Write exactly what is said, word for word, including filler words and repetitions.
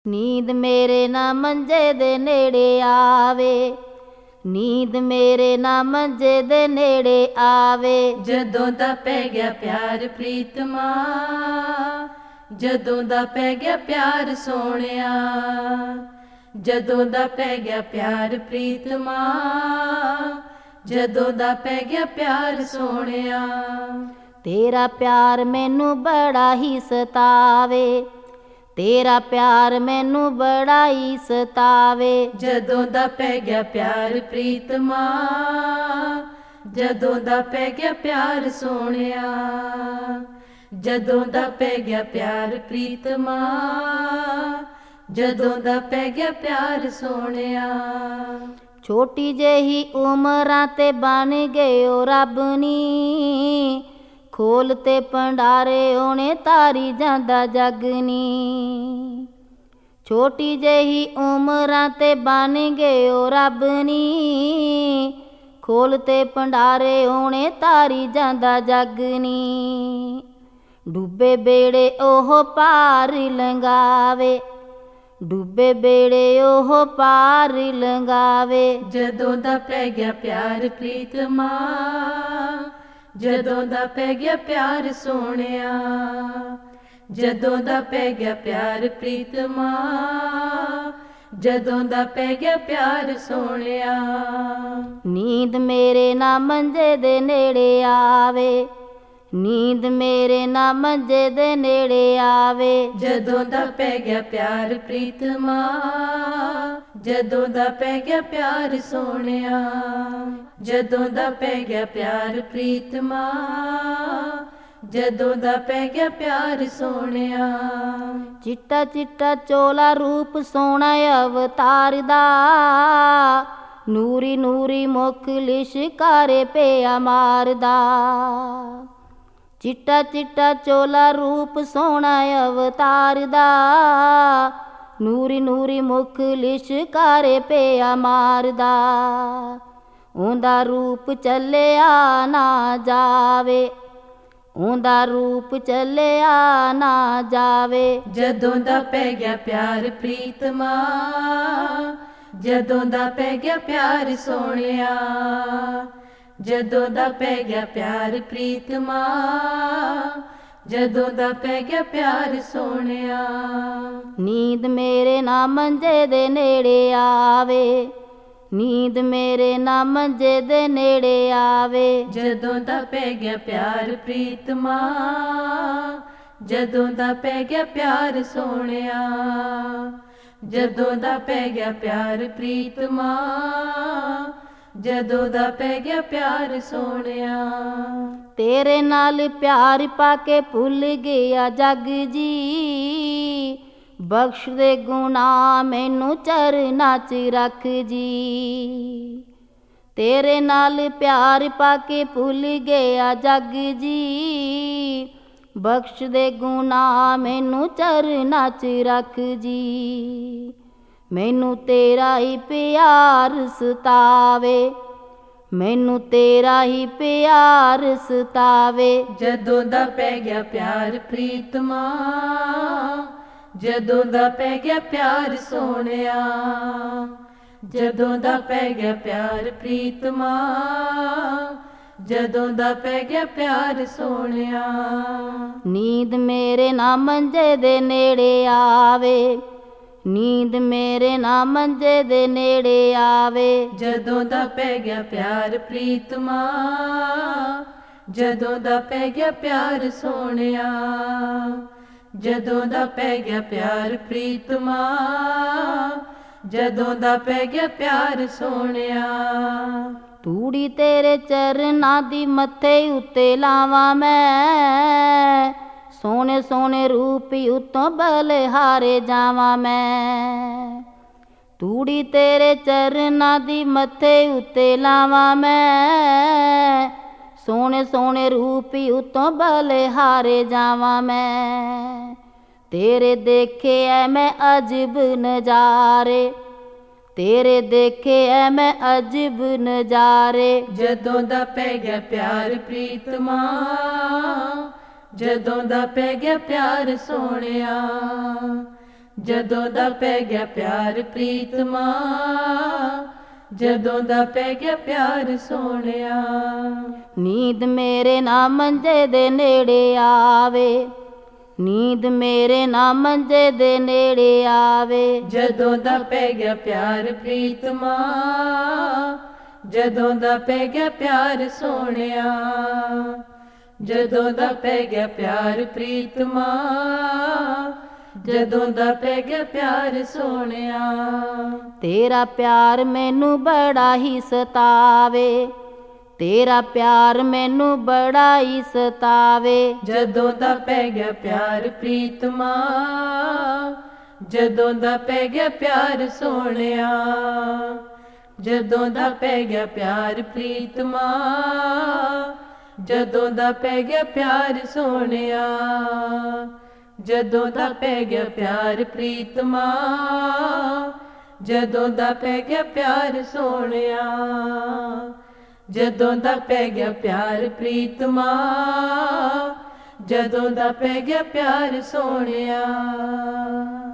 ਨੀਂਦ ਮੇਰੇ ਨਾ ਮੰਜੇ ਦੇ ਨੇੜੇ ਆਵੇ, ਨੀਂਦ ਮੇਰੇ ਨਾ ਮੰਜੇ ਦੇ ਨੇੜੇ ਆਵੇ। ਜਦੋਂ ਦਾ ਪੈ ਗਿਆ ਪਿਆਰ ਪ੍ਰੀਤਮਾ, ਜਦੋਂ ਦਾ ਪੈ ਗਿਆ ਪਿਆਰ ਸੋਹਣਿਆ, ਜਦੋਂ ਦਾ ਪੈ ਗਿਆ ਪਿਆਰ ਪ੍ਰੀਤਮਾ, ਜਦੋਂ ਦਾ ਪੈ ਗਿਆ ਪਿਆਰ ਸੋਹਣਿਆ। ਤੇਰਾ ਪਿਆਰ ਮੈਨੂੰ ਬੜਾ ਹੀ ਸਤਾਵੇ, ਤੇਰਾ ਪਿਆਰ ਮੈਨੂੰ ਬੜਾ ਹੀ ਸਤਾਵੇ। ਜਦੋਂ ਦਾ ਪੈ ਗਿਆ ਪਿਆਰ ਪ੍ਰੀਤਮਾ, ਜਦੋਂ ਦਾ ਪੈ ਗਿਆ ਪਿਆਰ ਸੋਹਣਿਆ, ਜਦੋਂ ਦਾ ਪੈ ਗਿਆ ਪਿਆਰ ਪ੍ਰੀਤਮਾ, ਜਦੋਂ ਦਾ ਪੈ ਗਿਆ ਪਿਆਰ ਸੋਹਣਿਆ। ਛੋਟੀ ਜਿਹੀ ਉਮਰਾਂ ਤੇ ਬਣ ਗਏ ਓ ਰੱਬ ਨੀ, ਖੋਲ ਤੇ ਭੰਡਾਰੇ ਉਹਨੇ ਤਾਰੀ ਜਾਂਦਾ ਜਗ ਨੀ। ਛੋਟੀ ਜਿਹੀ ਉਮਰਾਂ ਤੇ ਬਣ ਗਏ ਓ ਰੱਬ ਨੀ, ਖੋਲ ਤੇ ਭੰਡਾਰੇ ਉਹਨੇ ਤਾਰੀ ਜਾਂਦਾ ਜਗ ਨੀ। ਡੁੱਬੇ ਬੇੜੇ ਉਹ ਪਾਰ ਲੰਘਾਵੇ, ਡੁੱਬੇ ਬੇੜੇ ਉਹ ਪਾਰ ਲੰਘਾਵੇ। ਜਦੋਂ ਦਾ ਪੈ ਗਿਆ ਪਿਆਰ ਪ੍ਰੀਤਮਾ, ਜਦੋਂ ਦਾ ਪੈ ਗਿਆ ਪਿਆਰ ਸੋਹਣਿਆ, ਜਦੋਂ ਦਾ ਪੈ ਗਿਆ ਪਿਆਰ ਪ੍ਰੀਤਮਾ, ਜਦੋਂ ਦਾ ਪੈ ਗਿਆ ਪਿਆਰ ਸੋਹਣਿਆ। ਨੀਂਦ ਮੇਰੇ ਨਾ ਮੰਜੇ ਦੇ ਨੇੜੇ ਆਵੇ, ਨੀਂਦ ਮੇਰੇ ਨਾ ਮੰਜੇ ਦੇ ਨੇੜੇ ਆਵੇ। ਜਦੋਂ ਦਾ ਪੈ ਗਿਆ ਪਿਆਰ ਪ੍ਰੀਤਮਾ, ਜਦੋਂ ਦਾ ਪੈ ਗਿਆ ਪਿਆਰ ਸੋਹਣਿਆ, ਜਦੋਂ ਦਾ ਪੈ ਗਿਆ ਪਿਆਰ ਪ੍ਰੀਤਮਾ, ਜਦੋਂ ਦਾ ਪੈ ਗਿਆ ਪਿਆਰ ਸੋਹਣਿਆ। ਚਿੱਟਾ ਚਿੱਟਾ ਚੋਲਾ ਰੂਪ ਸੋਹਣਾ ਅਵਤਾਰ ਦਾ, ਨੂਰੀ ਨੂਰੀ ਮੁਖ ਲਿਸ਼ਕਾਰੇ ਪਿਆ ਮਾਰਦਾ। ਚਿੱਟਾ ਚਿੱਟਾ ਚੋਲਾ ਰੂਪ ਸੋਹਣਾ ਅਵਤਾਰ ਦਾ, ਨੂਰੀ ਨੂਰੀ ਮੁਖ ਲਿਸ਼ਕਾਰੇ ਪਿਆ ਮਾਰਦਾ। ਉਹਦਾ ਰੂਪ ਚੱਲਿਆ ਨਾ ਜਾਵੇ, ਉਹਦਾ ਰੂਪ ਚੱਲਿਆ ਨਾ ਜਾਵੇ। ਜਦੋਂ ਦਾ ਪੈ ਗਿਆ ਪਿਆਰ ਪ੍ਰੀਤਮਾ, ਜਦੋਂ ਦਾ ਪੈ ਗਿਆ ਪਿਆਰ ਸੋਹਣਿਆ, ਜਦੋਂ ਦਾ ਪੈ ਗਿਆ ਪਿਆਰ ਪ੍ਰੀਤਮਾ, ਜਦੋਂ ਦਾ ਪੈ ਗਿਆ ਪਿਆਰ ਸੋਹਣਿਆ। ਨੀਂਦ ਮੇਰੇ ਨਾ ਮੰਜੇ ਦੇ ਨੇੜੇ ਆਵੇ, ਨੀਂਦ ਮੇਰੇ ਨਾ ਮੰਜੇ ਦੇ ਨੇੜੇ ਆਵੇ। ਜਦੋਂ ਦਾ ਪੈ ਗਿਆ ਪਿਆਰ ਪ੍ਰੀਤਮਾ, ਜਦੋਂ ਦਾ ਪੈ ਗਿਆ ਪਿਆਰ ਸੋਹਣਿਆ, ਜਦੋਂ ਦਾ ਪੈ ਗਿਆ ਪਿਆਰ ਪ੍ਰੀਤਮਾ, ਜਦੋਂ ਦਾ ਪੈ ਗਿਆ ਪਿਆਰ ਸੋਹਣਿਆ। ਤੇਰੇ ਨਾਲ ਪਿਆਰ ਪਾ ਕੇ ਭੁੱਲ ਗਿਆ ਜਗ ਜੀ, ਬਖਸ਼ ਦੇ ਗੁਨਾਹ ਮੈਨੂੰ ਚਰਨਾਂ 'ਚ ਰੱਖ ਜੀ। ਤੇਰੇ ਨਾਲ ਪਿਆਰ ਪਾ ਕੇ ਭੁੱਲ ਗਿਆ ਜਗ ਜੀ, ਬਖਸ਼ ਦੇ ਗੁਨਾਹ ਮੈਨੂੰ ਚਰਨਾਂ 'ਚ ਰੱਖ ਜੀ। ਮੈਨੂੰ ਤੇਰਾ ਹੀ ਪਿਆਰ ਸਤਾਵੇ, ਮੈਨੂੰ ਤੇਰਾ ਹੀ ਪਿਆਰ ਸਤਾਵੇ। ਜਦੋਂ ਦਾ ਪੈ ਗਿਆ ਪਿਆਰ ਪ੍ਰੀਤਮਾ, ਜਦੋਂ ਦਾ ਪੈ ਗਿਆ ਪਿਆਰ ਸੋਹਣਿਆ, ਜਦੋਂ ਦਾ ਪੈ ਗਿਆ ਪਿਆਰ ਪ੍ਰੀਤਮਾ, ਜਦੋਂ ਦਾ ਪੈ ਗਿਆ ਪਿਆਰ ਸੋਹਣਿਆ। ਨੀਂਦ ਮੇਰੇ ਨਾ ਮੰਜੇ ਦੇ ਨੇੜੇ ਆਵੇ, ਨੀਂਦ ਮੇਰੇ ਨਾ ਮੰਜੇ ਦੇ ਨੇੜੇ ਆਵੇ। ਜਦੋਂ ਦਾ ਪੈ ਗਿਆ ਪਿਆਰ ਪ੍ਰੀਤਮਾ, ਜਦੋਂ ਦਾ ਪੈ ਗਿਆ ਪਿਆਰ ਸੋਹਣਿਆ, ਜਦੋਂ ਦਾ ਪੈ ਗਿਆ ਪਿਆਰ ਪ੍ਰੀਤਮਾ, ਜਦੋਂ ਦਾ ਪੈ ਗਿਆ ਪਿਆਰ ਸੋਹਣਿਆ। ਤੂੜੀ ਤੇਰੇ ਚਰਨਾਂ ਦੀ ਮੱਥੇ ਉੱਤੇ ਲਾਵਾਂ ਮੈਂ, ਸੋਹਣੇ ਸੋਹਣੇ ਰੂਪ ਉਤੋਂ ਬਲਿਹਾਰੇ ਜਾਵਾਂ ਮੈਂ। ਤੂੜੀ ਤੇਰੇ ਚਰਨਾਂ ਦੀ ਮੱਥੇ ਉੱਤੇ ਲਾਵਾਂ ਮੈਂ, ਸੋਹਣੇ ਸੋਹਣੇ ਰੂਪ ਉਤੋਂ ਬਲਿਹਾਰੇ ਜਾਵਾਂ ਮੈਂ। ਤੇਰੇ ਦੇਖੇ ਐ ਮੈਂ ਅਜਬ ਨਜ਼ਾਰੇ, ਤੇਰੇ ਦੇਖੇ ਐ ਮੈਂ ਅਜਬ ਨਜ਼ਾਰੇ। ਜਦੋਂ ਦਾ ਪੈ ਗਿਆ ਪਿਆਰ ਪ੍ਰੀਤਮਾ, ਜਦੋਂ ਦਾ ਪੈ ਗਿਆ ਪਿਆਰ ਸੋਹਣਿਆ, ਜਦੋਂ ਦਾ ਪੈ ਗਿਆ ਪਿਆਰ ਪ੍ਰੀਤਮਾ, ਜਦੋਂ ਦਾ ਪੈ ਗਿਆ ਪਿਆਰ ਸੋਹਣਿਆ। ਨੀਂਦ ਮੇਰੇ ਨਾ ਮੰਜੇ ਦੇ ਨੇੜੇ ਆਵੇ, ਨੀਂਦ ਮੇਰੇ ਨਾ ਮੰਜੇ ਦੇ ਨੇੜੇ ਆਵੇ। ਜਦੋਂ ਦਾ ਪੈ ਗਿਆ ਪਿਆਰ ਪ੍ਰੀਤਮਾ, ਜਦੋਂ ਦਾ ਪੈ ਗਿਆ ਪਿਆਰ ਸੋਹਣਿਆ। ਜਦੋਂ ਦਾ ਪੈ ਗਿਆ ਪਿਆਰ ਪ੍ਰੀਤਮਾ, ਜਦੋਂ ਦਾ ਪੈ ਗਿਆ ਪਿਆਰ ਸੋਹਣਿਆ। ਤੇਰਾ ਪਿਆਰ ਮੈਨੂੰ ਬੜਾ ਹੀ ਸਤਾਵੇ, ਤੇਰਾ ਪਿਆਰ ਮੈਨੂੰ ਬੜਾ ਹੀ ਸਤਾਵੇ। ਜਦੋਂ ਦਾ ਪੈ ਗਿਆ ਪਿਆਰ ਪ੍ਰੀਤਮਾ, ਜਦੋਂ ਦਾ ਪੈ ਗਿਆ ਪਿਆਰ ਸੋਹਣਿਆ। ਜਦੋਂ ਦਾ ਪੈ ਗਿਆ ਪਿਆਰ ਪ੍ਰੀਤਮਾ, ਜਦੋਂ ਦਾ ਪੈ ਗਿਆ ਪਿਆਰ ਸੋਹਣਿਆ। ਜਦੋਂ ਦਾ ਪੈ ਗਿਆ ਪਿਆਰ ਪ੍ਰੀਤਮਾ, ਜਦੋਂ ਦਾ ਪੈ ਗਿਆ ਪਿਆਰ ਸੋਹਣਿਆ। ਜਦੋਂ ਦਾ ਪੈ ਗਿਆ ਪਿਆਰ ਪ੍ਰੀਤਮਾ, ਜਦੋਂ ਦਾ ਪੈ ਗਿਆ ਪਿਆਰ ਸੋਹਣਿਆ।